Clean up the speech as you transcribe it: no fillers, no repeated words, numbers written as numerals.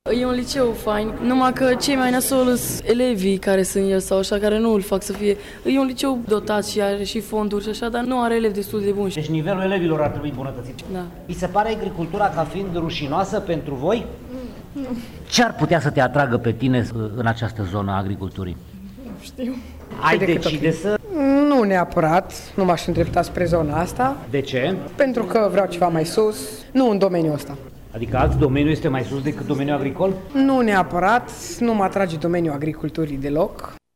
E un liceu fain, numai că cei mai nasol sunt elevii care sunt el sau așa, care nu îl fac să fie. E un liceu dotat și are și fonduri și așa, dar nu are elevi destul de buni. Deci nivelul elevilor ar trebui îmbunătățit. Da. Vi se pare agricultura ca fiind rușinoasă pentru voi? Nu. Ce ar putea să te atragă pe tine în această zonă a agriculturii? Nu știu. Ai decide să... Nu neapărat, nu m-aș îndrepta spre zona asta. De ce? Pentru că vreau ceva mai sus, nu în domeniul ăsta. Adică alt domeniu este mai sus decât domeniul agricol? Nu neapărat, nu mă atrage domeniul agriculturii deloc.